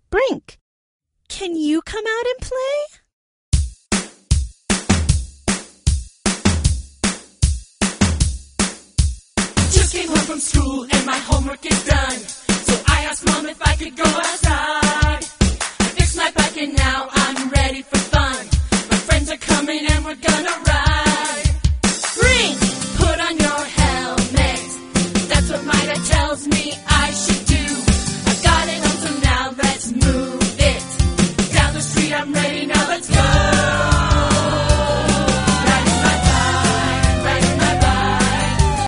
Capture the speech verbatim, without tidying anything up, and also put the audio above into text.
Brink, can you come out and play? Just came home from school and my homework is done. So I asked Mom if I could go outside. I fixed my bike and now I'm ready for fun. My friends are coming and we're gonna ride.